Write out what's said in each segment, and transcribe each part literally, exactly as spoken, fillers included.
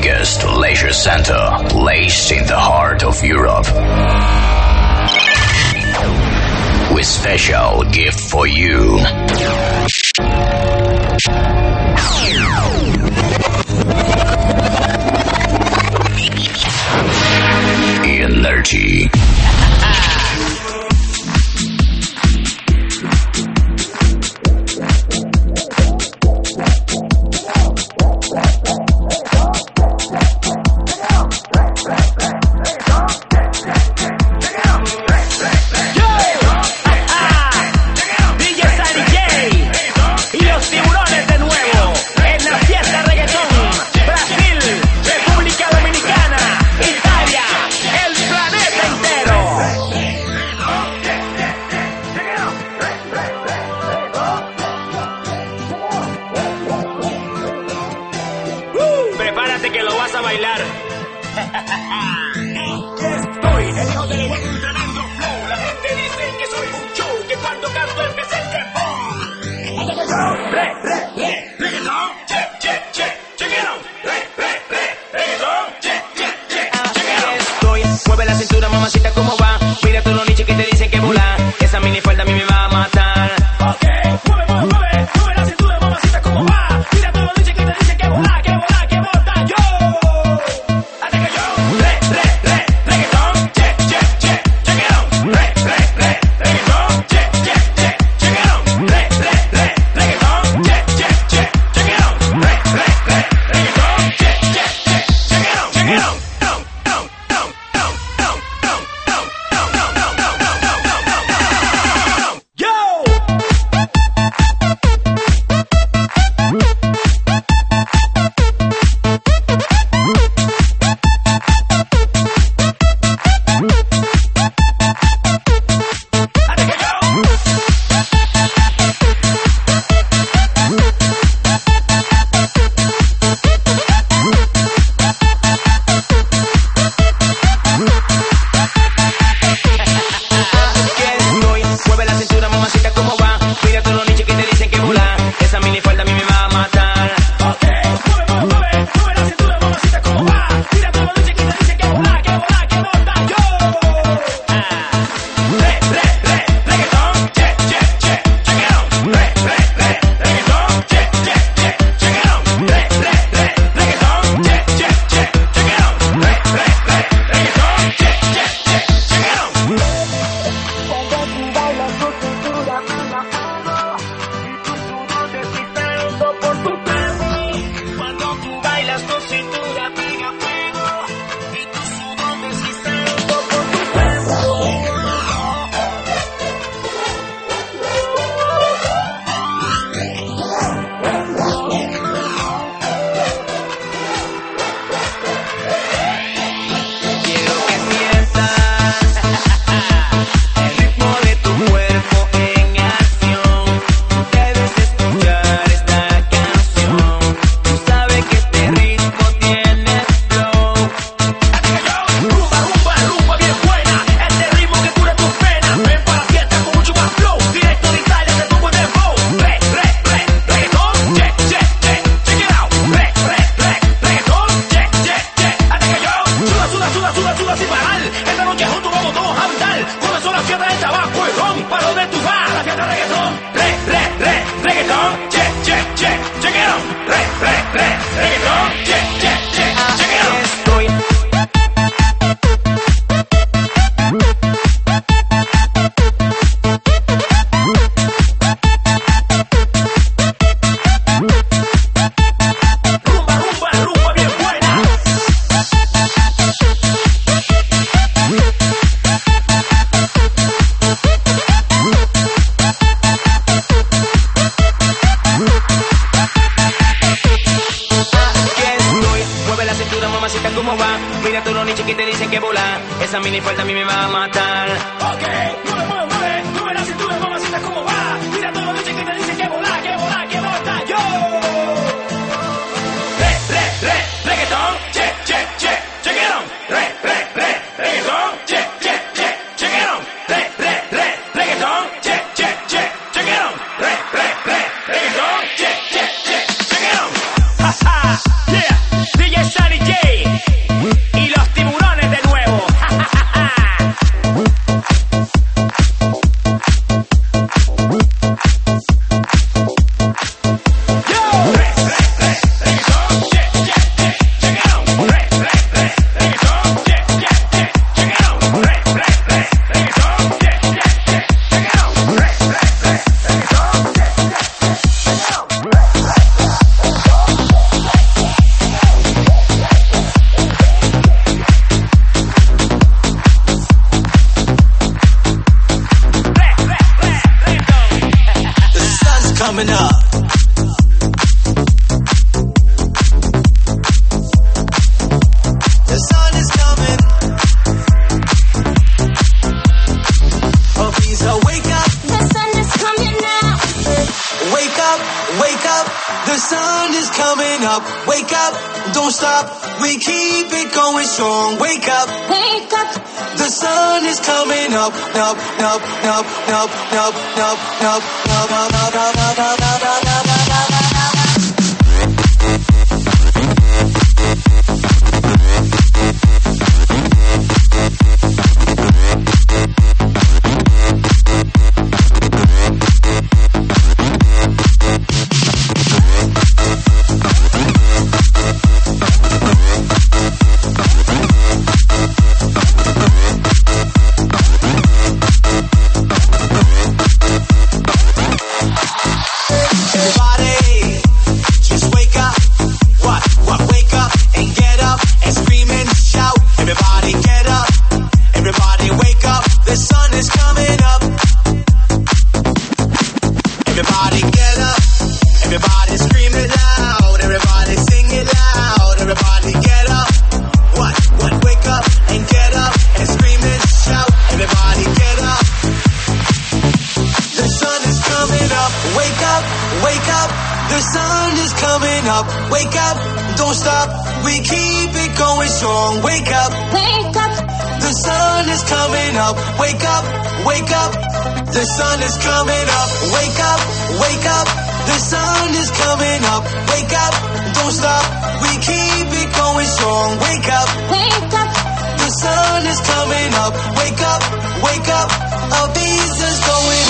biggest leisure center placed in the heart of Europe. With special gift for you. Energy. Italia, el planeta entero. coming up. The sun is coming. Oh, please, oh, wake up. The sun is coming now. Wake up, wake up. The sun is coming up. Wake up, don't stop. We keep it going strong. Wake up, Wake up. the sun is coming up, up, up, up, up, up, up, up, up, up, up, up, up, up, up, up, up. The sun is coming up, wake up, wake up. The sun is coming up, wake up, don't stop. We keep it going strong, wake up, Wake up. the sun is coming up, wake up, wake up. Our visas going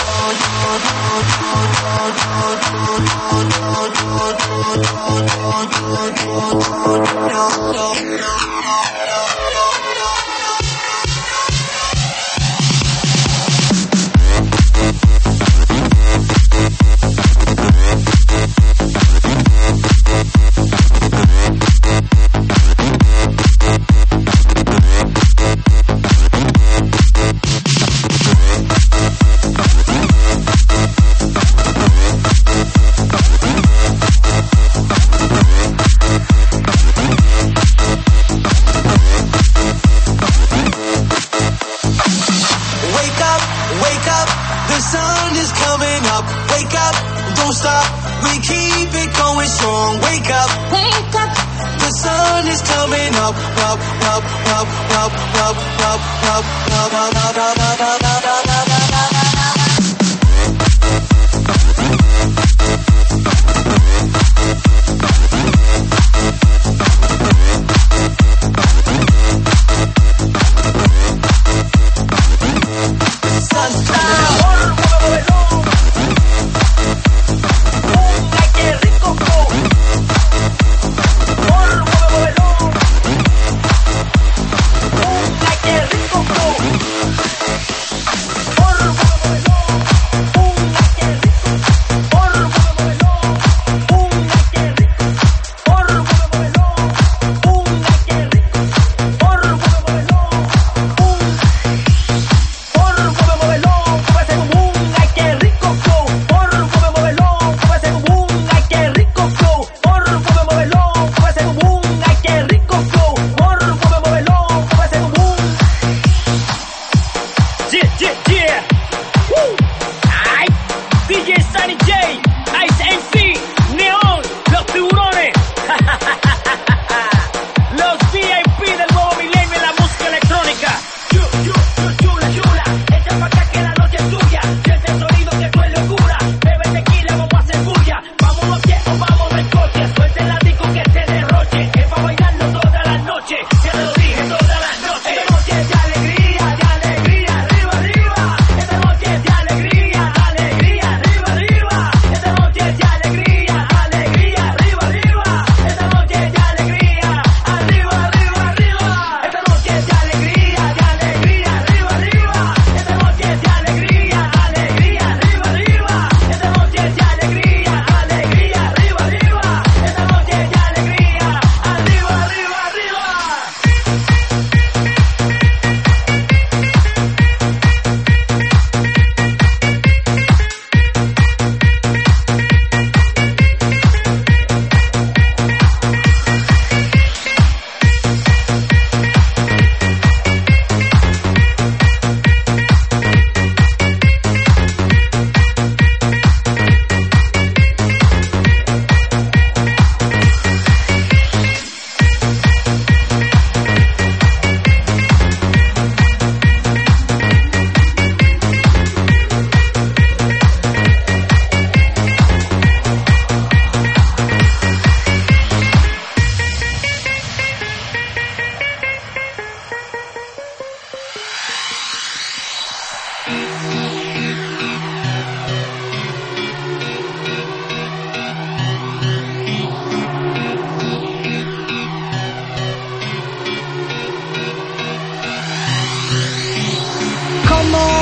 Esta noche es de alegría, alegría, arriba, arriba. Esta noche es de alegría.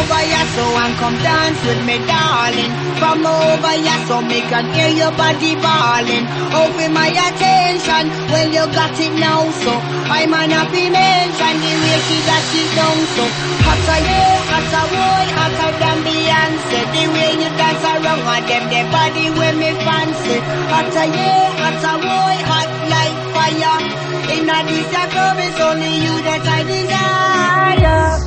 over here so and come dance with me, darling. From over here so me can hear your body bawling. Open my attention, well you got it now, so I'm an happy mention the way she got it down, so hotter you, hotter boy, hotter than Beyonce. The way you dance around on them, the body with me fancy. Hotter you, hotter boy, hot like fire. In a this club it's only you that I desire.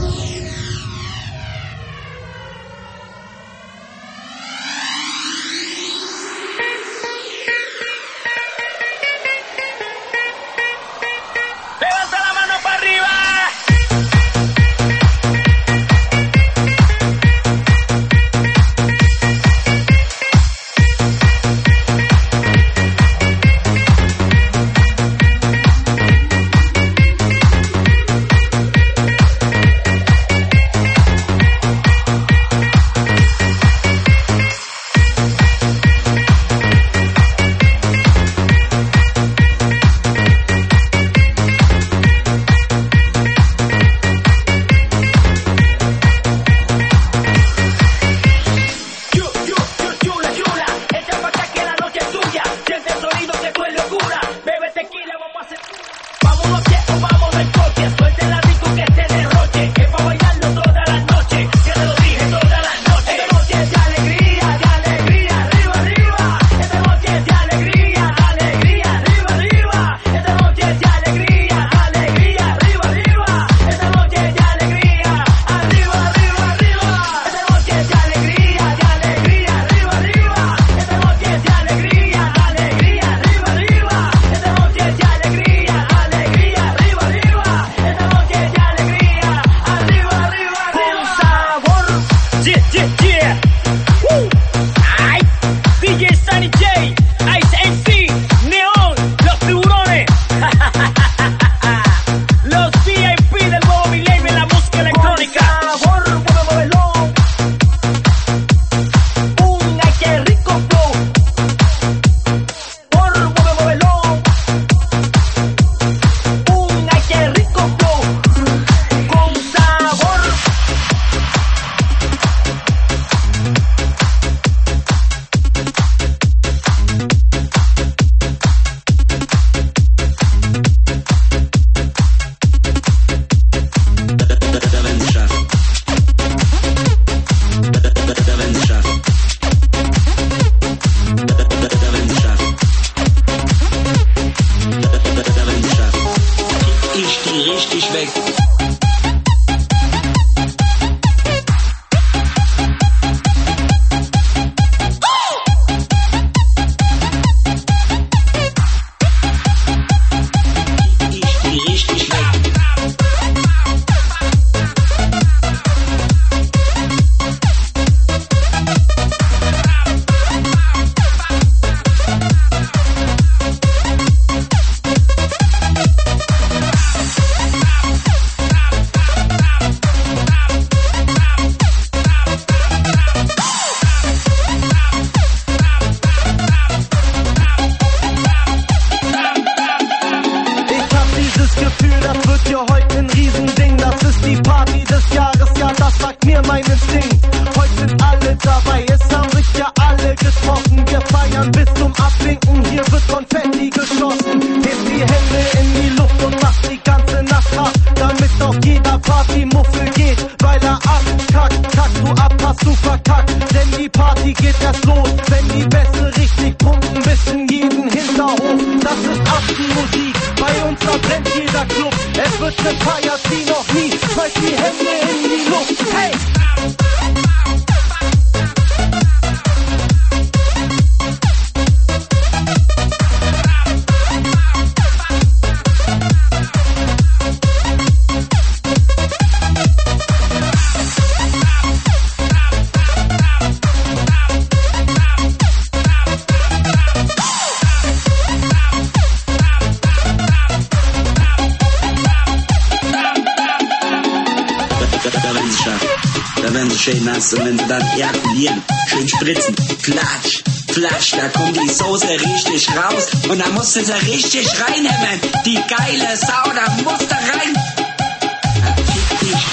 schön nass und wenn sie dann ejakulieren, schön spritzen, klatsch, flatsch, da kommt die Soße richtig raus und da musst du sie richtig reinhämmern. Die geile Sau, da musst du rein. Fick dich,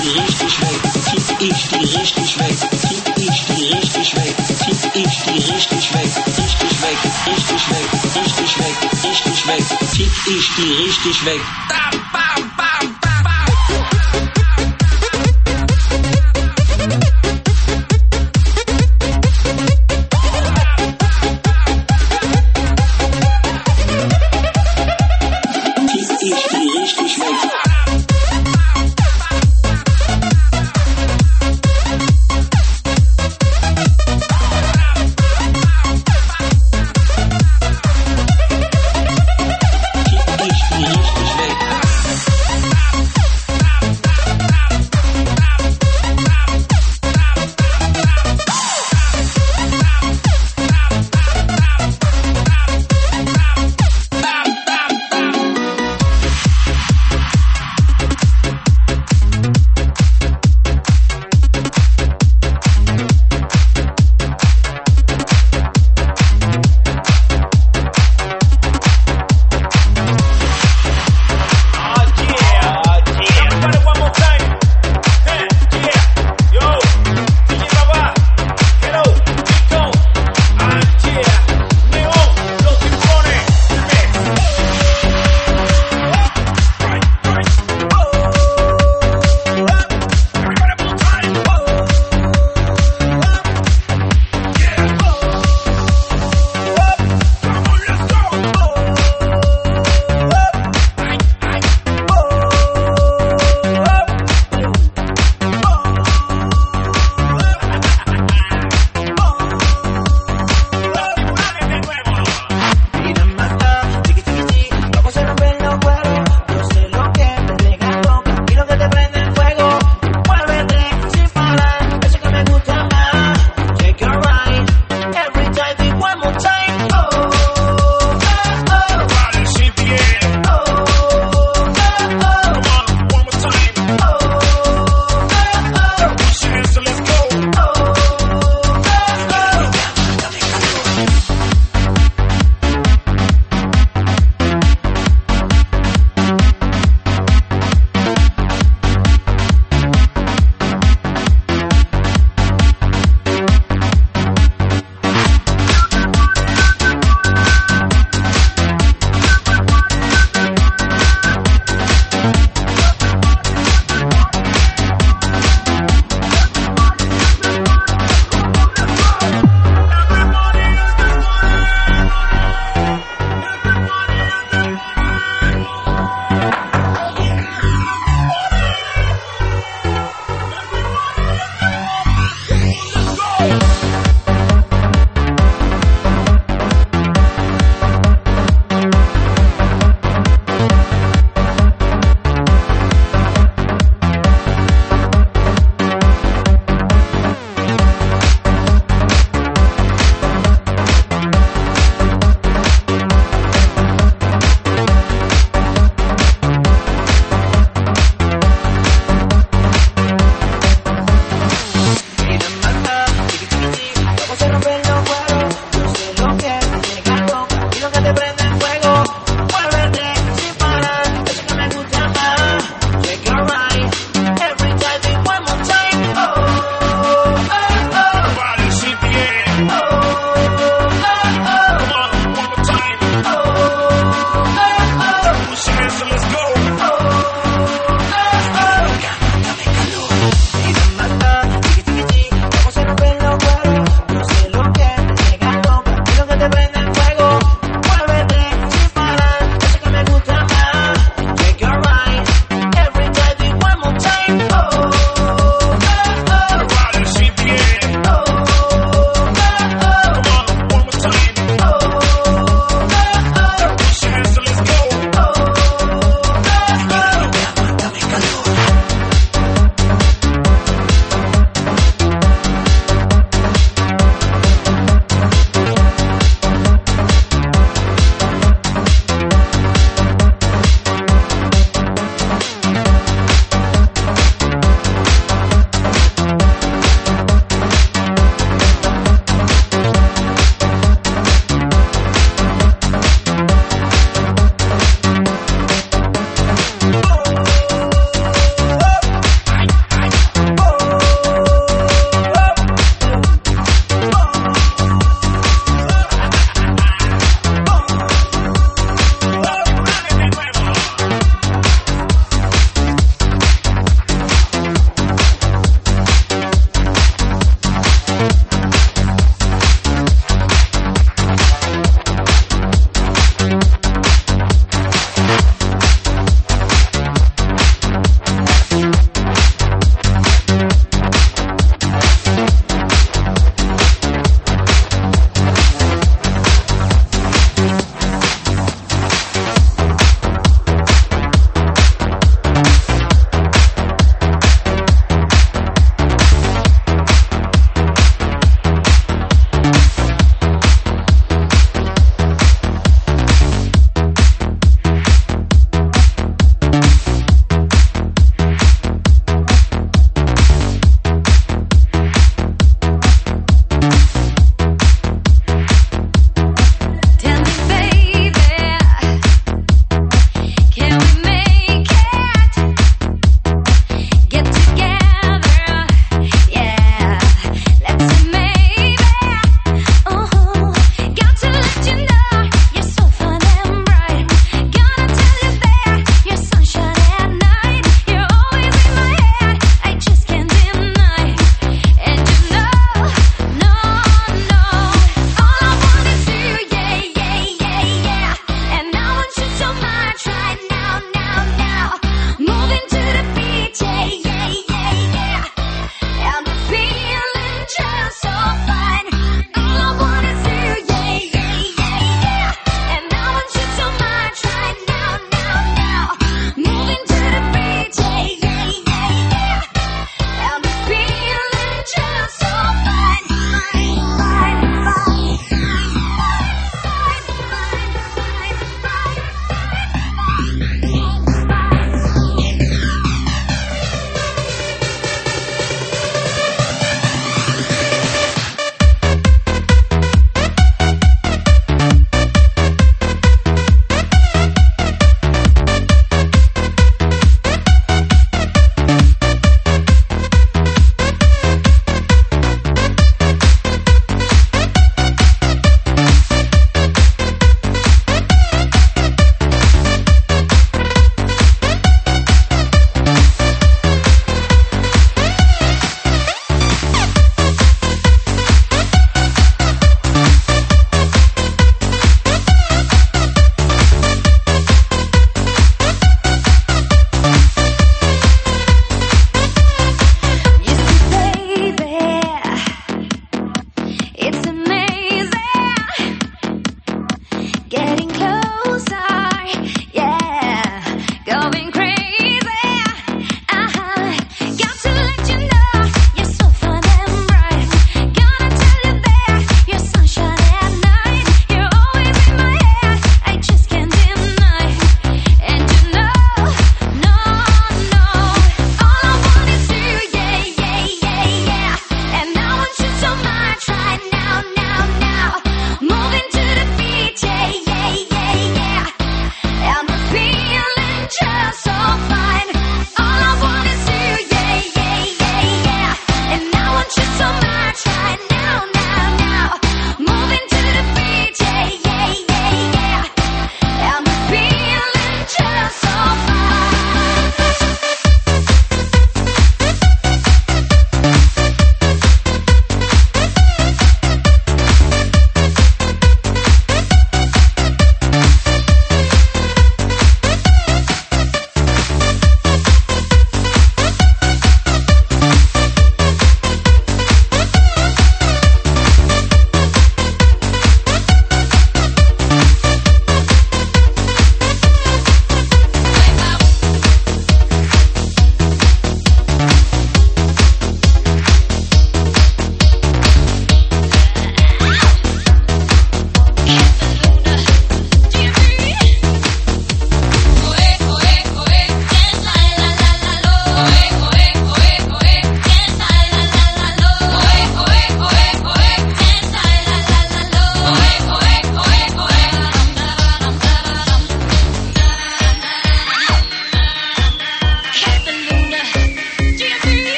die richtig weg, fick ich die richtig weg, fick ich die richtig weg, fick ich die richtig weg, richtig weg, richtig weg, richtig weg, richtig weg, fick ich die richtig weg. Bam, bam, bam, bam, bam.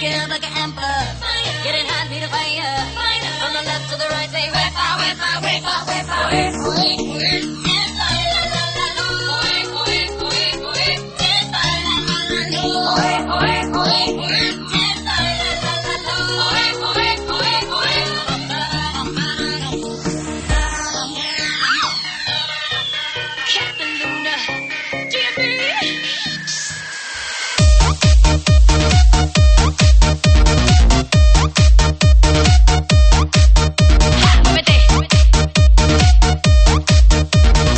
fire like an emperor. Getting hot, need a fire. From the left to the right, say whip out, whip out, whip out, whip out. Whip, whip, whip. Muévete.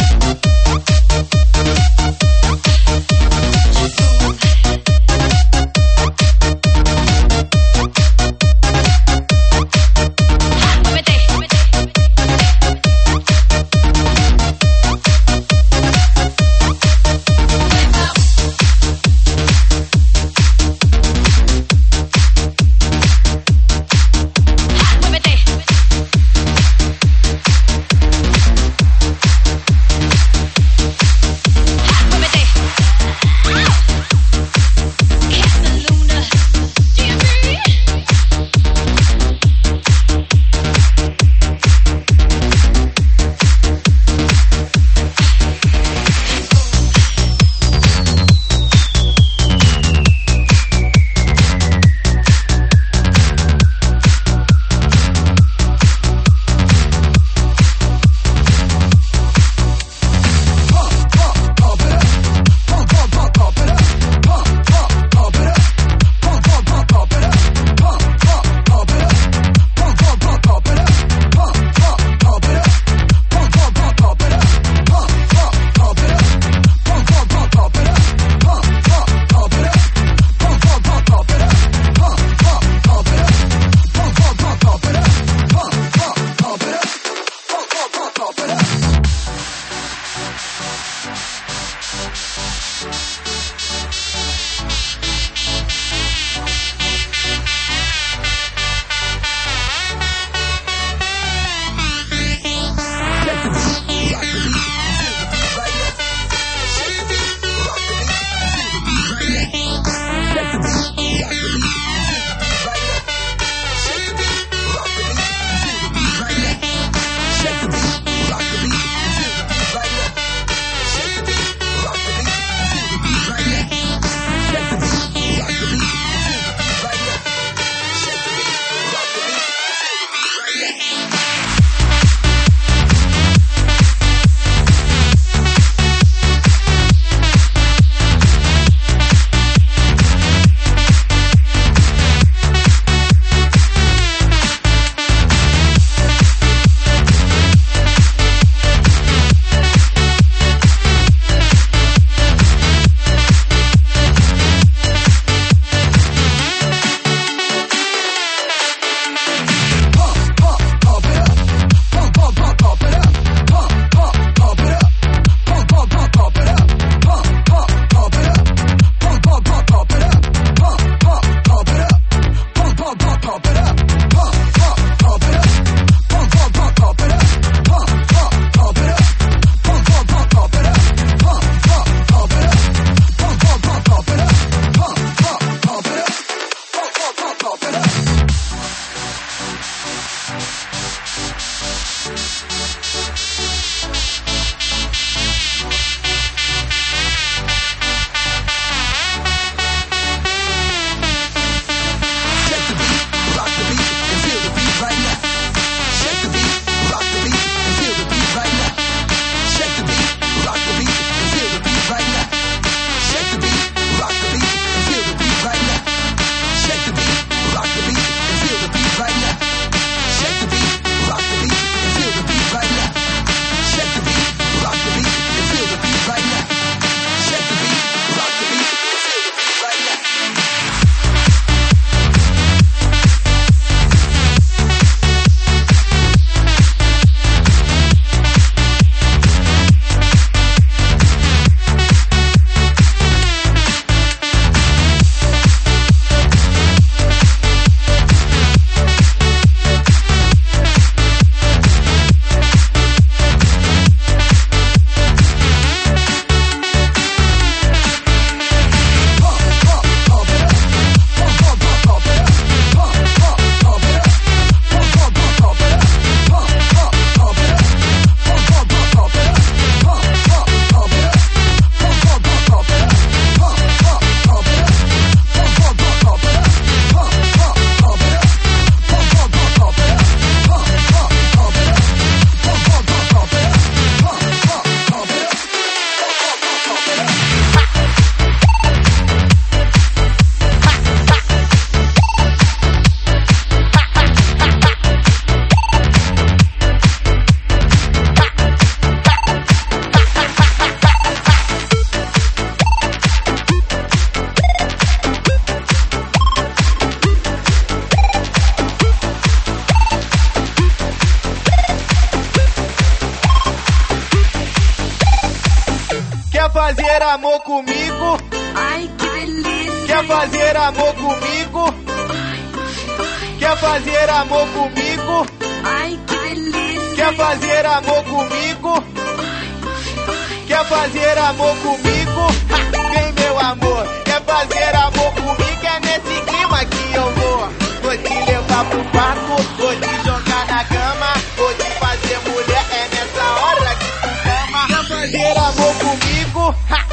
fazer amor comigo? Ai, que delícia. Quer fazer amor comigo? Quer fazer amor comigo? Ai, que delícia. Quer fazer amor comigo? Quer fazer amor comigo? Ha, vem meu amor. Quer fazer amor comigo? É nesse clima que eu vou. Vou te levar pro quarto, vou te jogar na cama, vou te fazer mulher. É nessa hora que tu ama. Quer fazer amor comigo? Ha.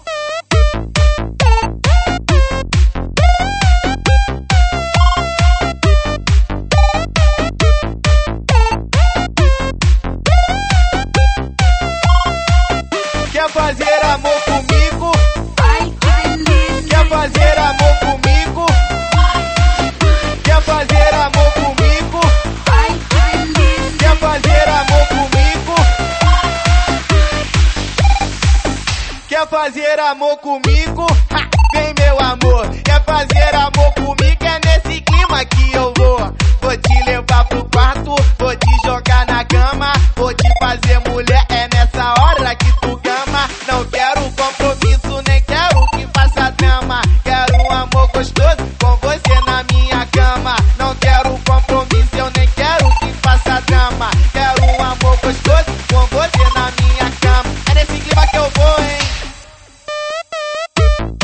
Quer fazer amor comigo? Ai, que delícia. Quer fazer amor comigo? Quer fazer amor comigo? Ai, que delícia. Quer fazer amor comigo? Quer fazer amor comigo? Ha, vem meu amor. Quer fazer amor comigo? É nesse clima que eu vou. Vou te levar pro quarto, vou te jogar na cama, vou te fazer mulher. É nessa hora que tu gama. Não quero compromisso, nem quero que faça drama. Quero um amor gostoso com você na minha cama. Não quero compromisso, eu nem quero que faça drama. Quero um amor gostoso com você na minha cama. É nesse clima que eu vou, hein?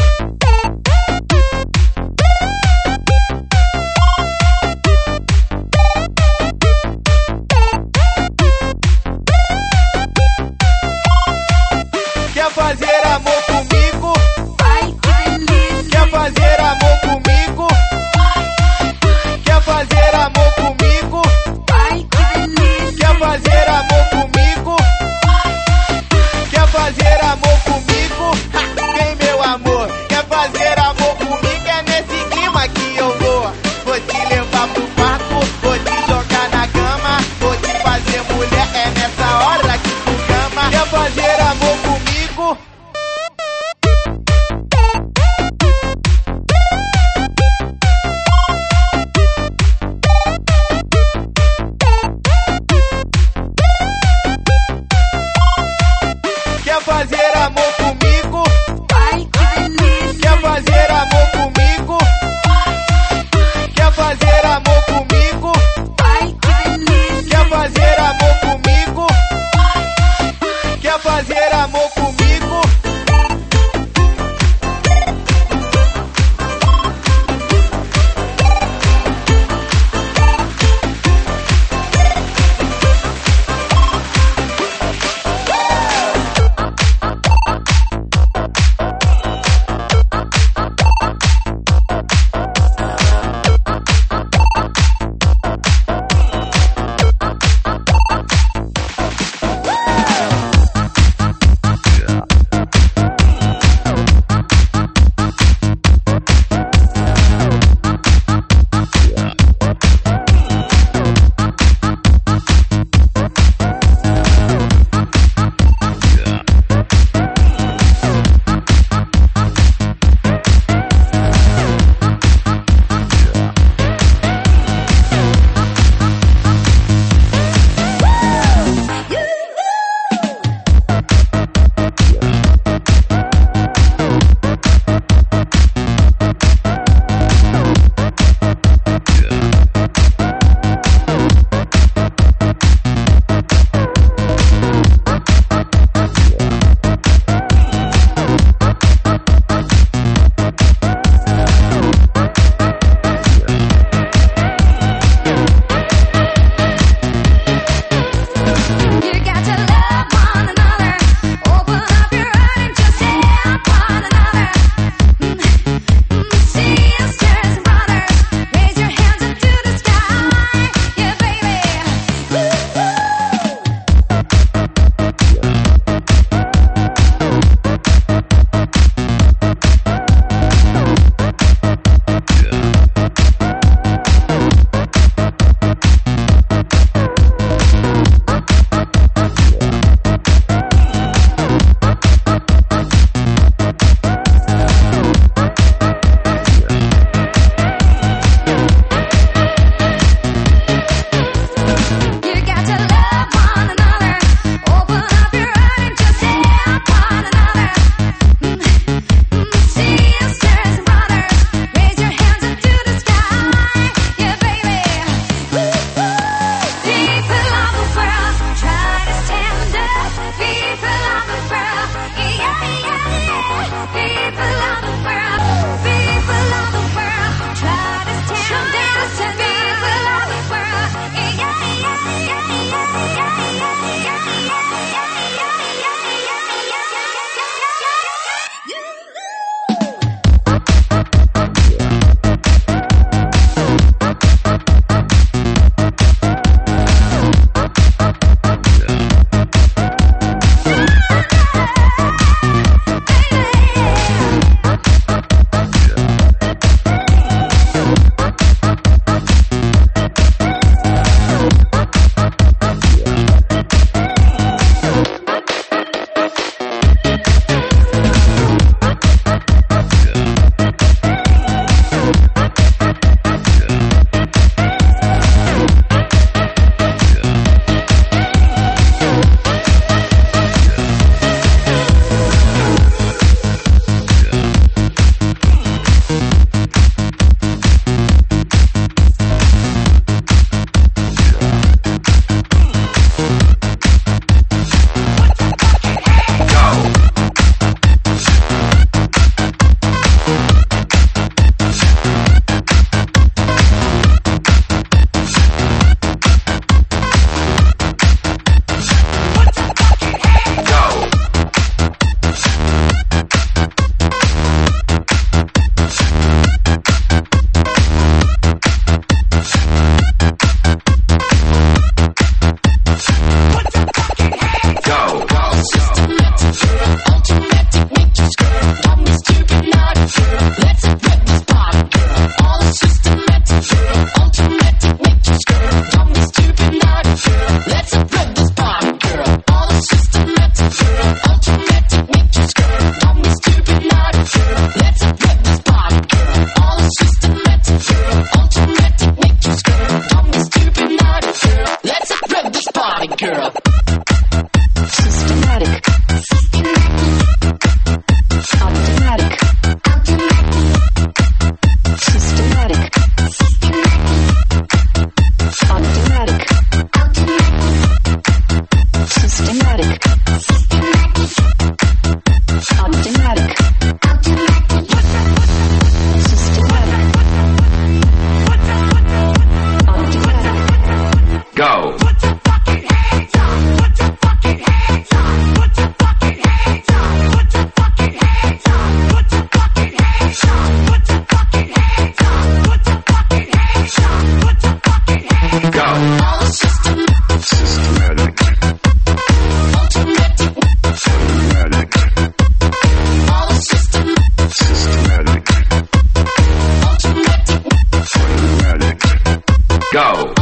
Go.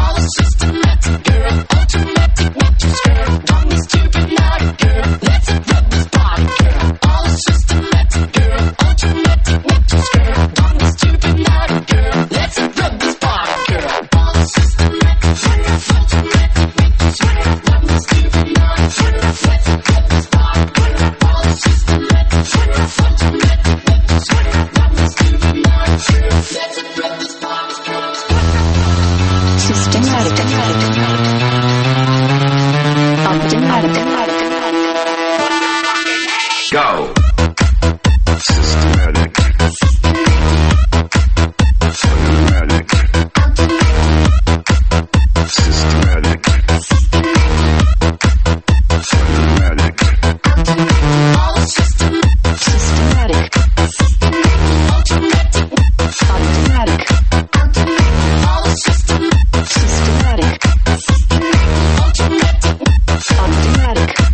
Go. Systematic. Automatic. Systematic. Automatic. Systematic. Automatic. Systematic. Automatic.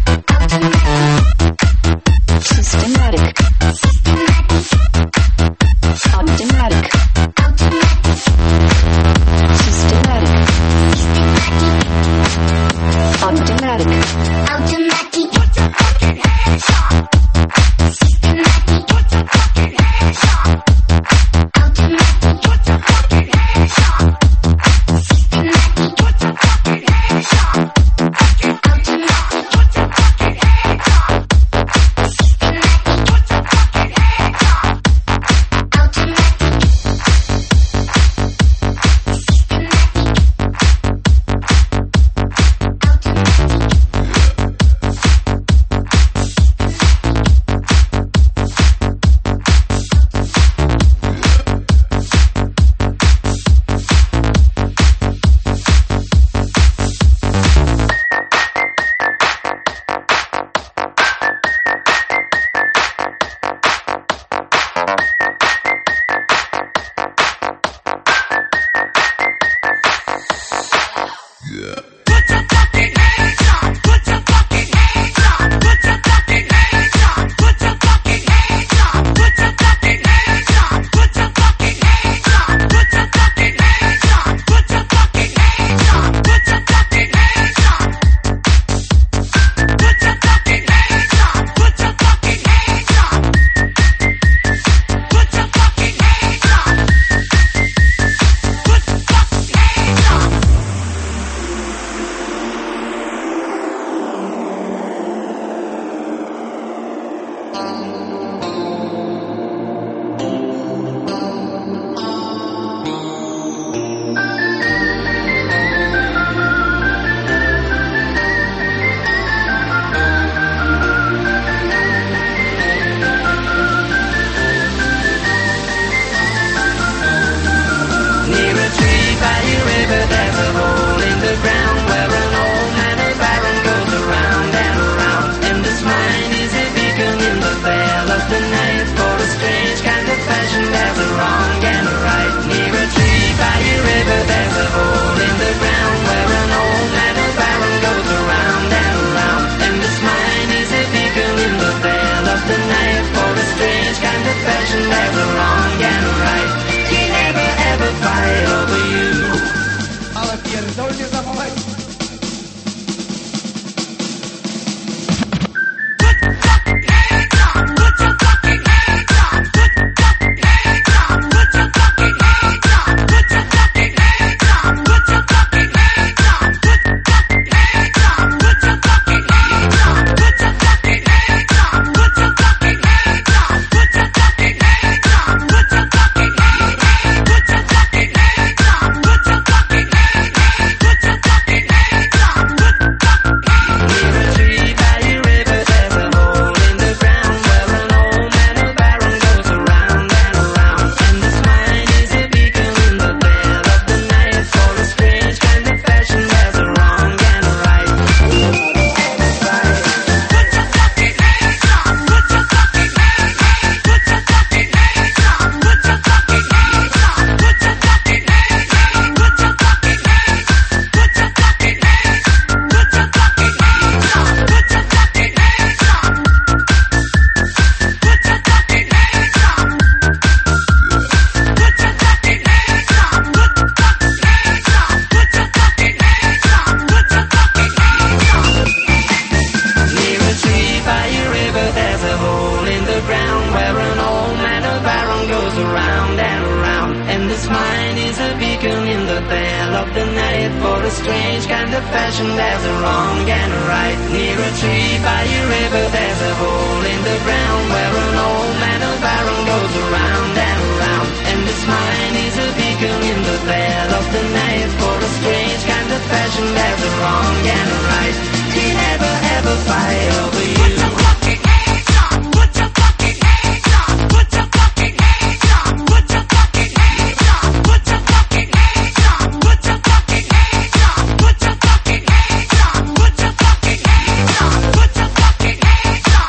thrill of the night. For a strange kind of passion, there's a wrong and a right. Near a tree by a river, there's a hole in the ground where an old man of iron goes around and around. And this mine is a beacon in the thrill of the night. For a strange kind of passion, there's a wrong and a right. He never ever fight over you. Put your fucking hands up, put your fucking hands up, put your fucking hands up, put your fucking hands up, put your fucking hands up, put your fucking hands up, put your fucking hands up, put your fucking hands up, put your fucking hands up,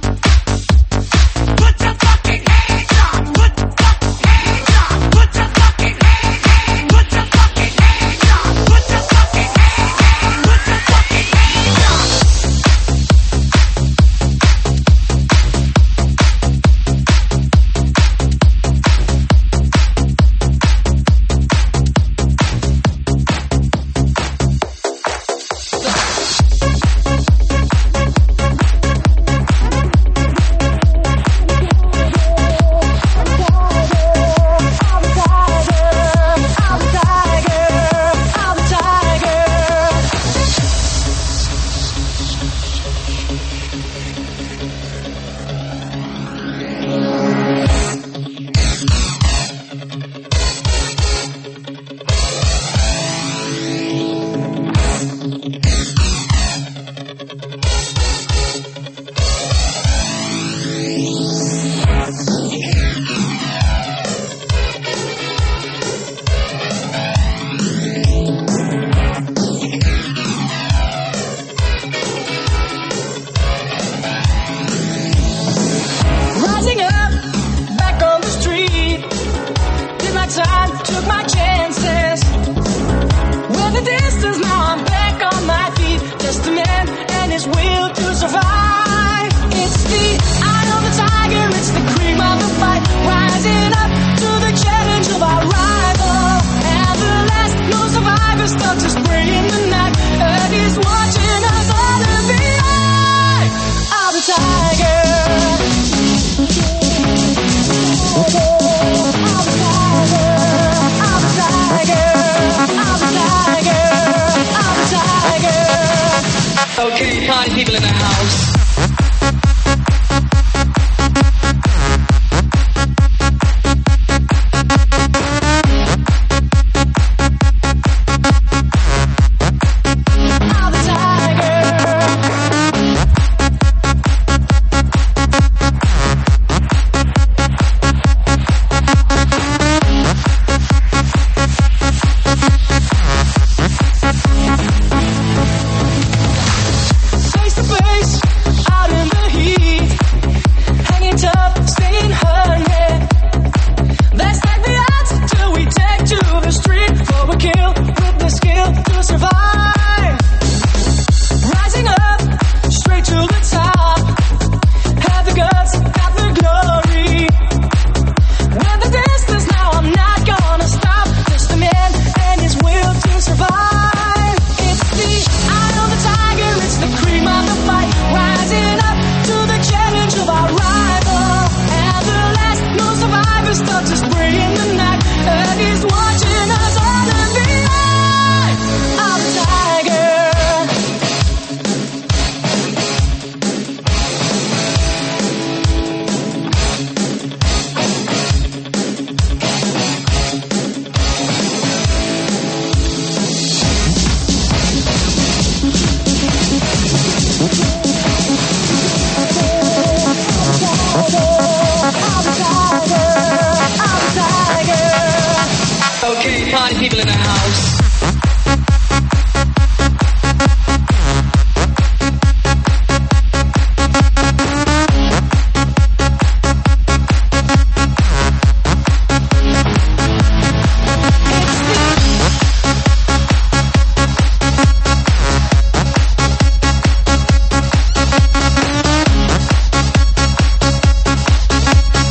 put your fucking hands up, put your hands up, put your fucking hands, put your fucking hands up, put your fucking hands, put your fucking hands up. Rising up, back on the street. Did my time, took my chances. With the distance, now I'm back on my feet. Just a man and his will to survive. It's the eye of the tiger, it's the cream of the fight. Rising up to the challenge of our rival. And the last, no survivor stuck to spray in the night. And he's watching us all in the eye of the tiger. Okay, party people in the house. Face to face, out in the heat, hanging tough, staying hungry. Let's take the odds till we take to the street for a kill with the skill to survive. Rising up, straight to the top, have the guts, got the glory. With the distance, now I'm not gonna stop. Just a man and his will to survive. It's the eye of the tiger, it's the cream of the fight. Rising up to the challenge of our rival. And the last, no survivor stuck to spray in the night. And he's watching us all in the eye of the tiger. Okay, party people in the house.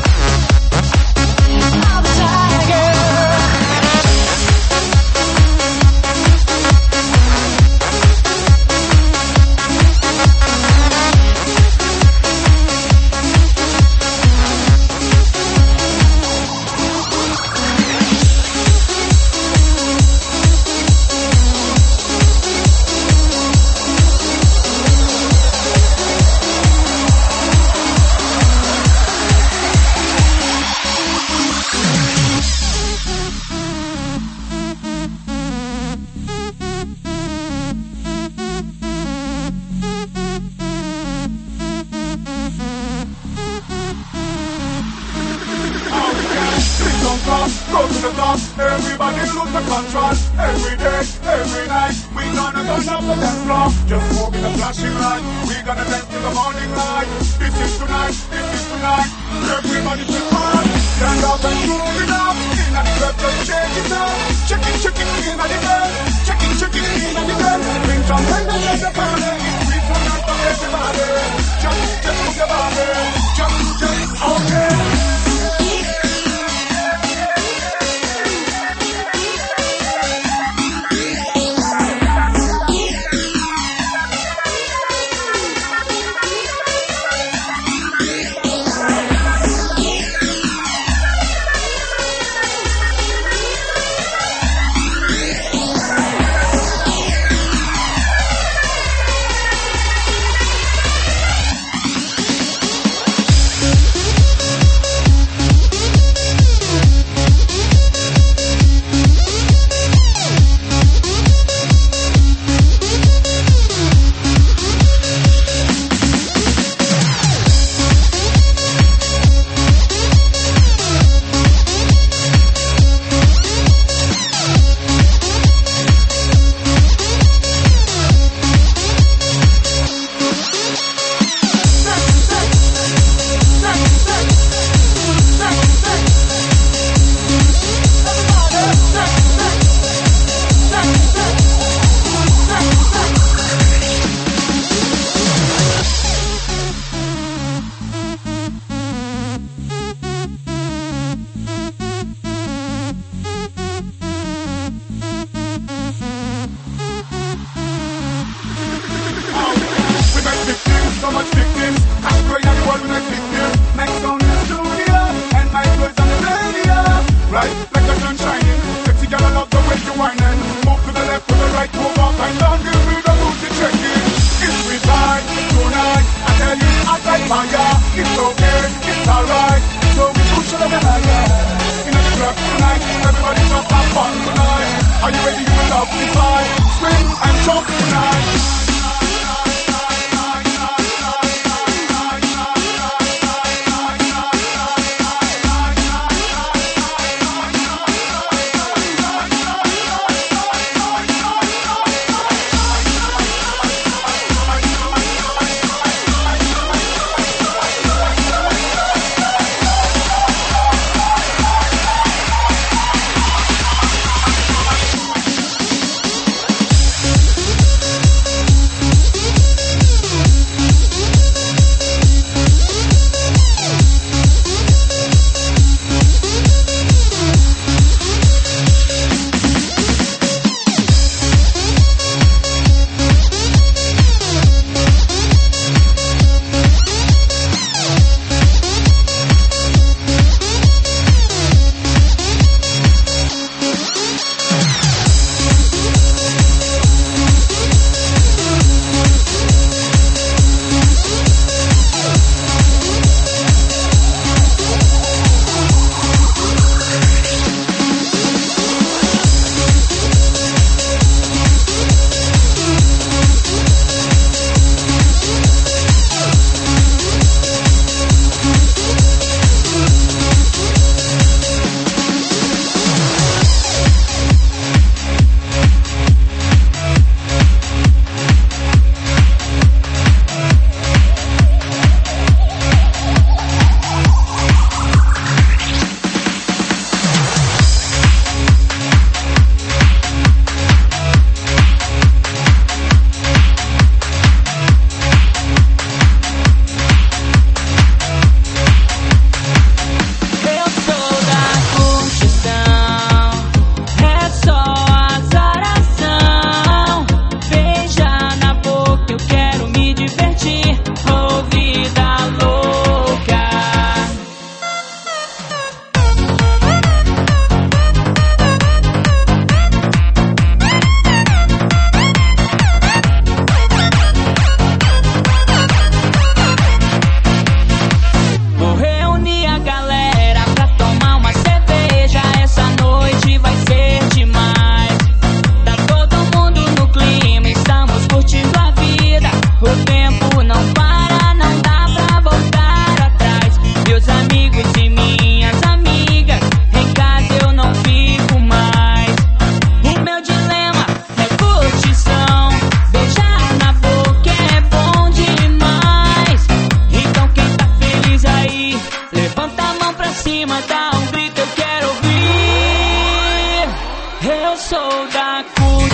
Of the tiger. up, everybody lose the control. Every day, every night, we gonna turn up the dance floor. Just moving the flashing light, we gonna dance till the morning light. This is tonight, this is tonight. Everybody just on, stand up and move it up. In the club, just shake it up. Check it, check it, in the dance. Check it, check it, in the dance. Bring some friends and let the party. We tonight for everybody. Just, just move your body. Just, just, okay. Eu sou da cultura.